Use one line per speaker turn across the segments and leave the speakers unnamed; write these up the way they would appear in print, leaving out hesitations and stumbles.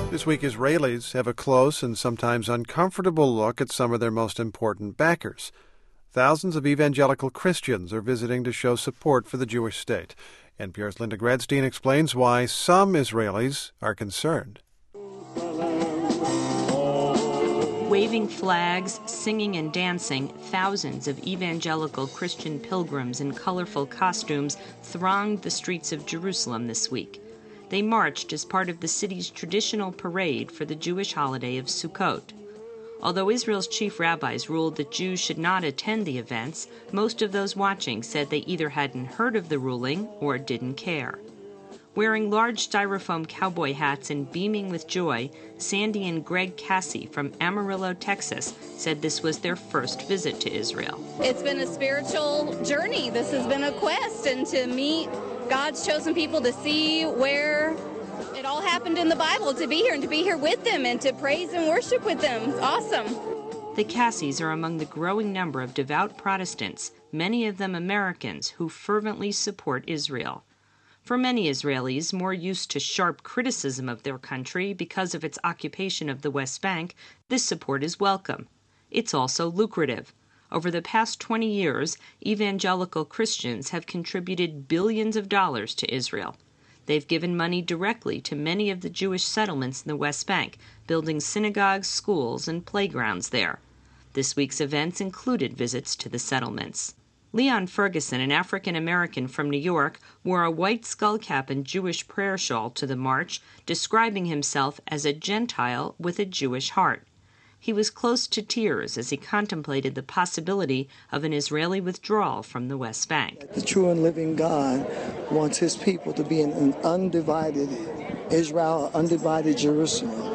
This week, Israelis have a close and sometimes uncomfortable look at some of their most important backers. Thousands of evangelical Christians are visiting to show support for the Jewish state. NPR's Linda Gradstein explains why some Israelis are concerned.
Waving flags, singing and dancing, thousands of evangelical Christian pilgrims in colorful costumes thronged the streets of Jerusalem this week. They marched as part of the city's traditional parade for the Jewish holiday of Sukkot. Although Israel's chief rabbis ruled that Jews should not attend the events, most of those watching said they either hadn't heard of the ruling or didn't care. Wearing large styrofoam cowboy hats and beaming with joy, Sandy and Greg Cassie from Amarillo, Texas, said this was their first visit to Israel.
It's been a spiritual journey. This has been a quest, and to meet God's chosen people, to see where it all happened in the Bible, to be here and to be here with them and to praise and worship with them. It's awesome.
The Cassies are among the growing number of devout Protestants, many of them Americans, who fervently support Israel. For many Israelis, more used to sharp criticism of their country because of its occupation of the West Bank, this support is welcome. It's also lucrative. Over the past 20 years, evangelical Christians have contributed billions of dollars to Israel. They've given money directly to many of the Jewish settlements in the West Bank, building synagogues, schools, and playgrounds there. This week's events included visits to the settlements. Leon Ferguson, an African-American from New York, wore a white skullcap and Jewish prayer shawl to the march, describing himself as a Gentile with a Jewish heart. He was close to tears as he contemplated the possibility of an Israeli withdrawal from the West Bank.
The true and living God wants his people to be in an undivided Israel, undivided Jerusalem.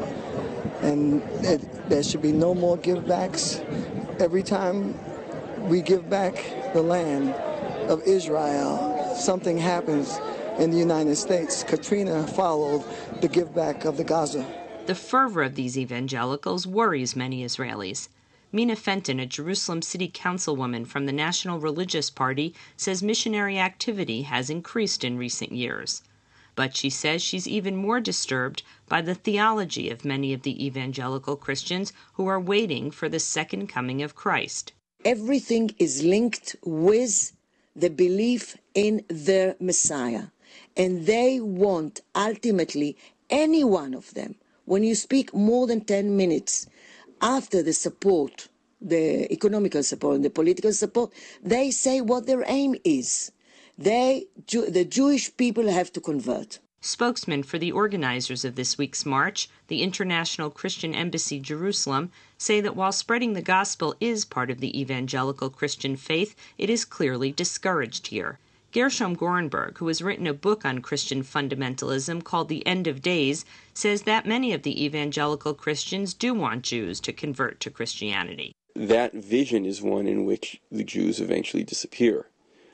And there should be no more give-backs. Every time we give back the land of Israel, something happens in the United States. Katrina followed the give back of the Gaza.
The fervor of these evangelicals worries many Israelis. Mina Fenton, a Jerusalem City Councilwoman from the National Religious Party, says missionary activity has increased in recent years. But she says she's even more disturbed by the theology of many of the evangelical Christians who are waiting for the second coming of Christ.
Everything is linked with the belief in the Messiah. And they want, ultimately, any one of them, when you speak more than 10 minutes after the support, the economical support and the political support, they say what their aim is. The Jewish people have to convert.
Spokesman for the organizers of this week's march, the International Christian Embassy Jerusalem, say that while spreading the gospel is part of the evangelical Christian faith, it is clearly discouraged here. Gershom Gorenberg, who has written a book on Christian fundamentalism called The End of Days, says that many of the evangelical Christians do want Jews to convert to Christianity.
That vision is one in which the Jews eventually disappear.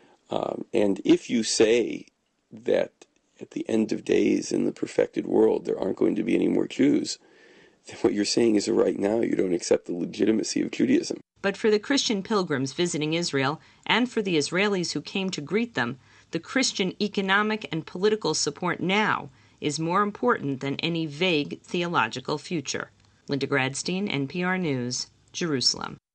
And if you say that at the end of days in the perfected world there aren't going to be any more Jews, then what you're saying is that right now you don't accept the legitimacy of Judaism.
But for the Christian pilgrims visiting Israel, and for the Israelis who came to greet them, the Christian economic and political support now is more important than any vague theological future. Linda Gradstein, NPR News, Jerusalem.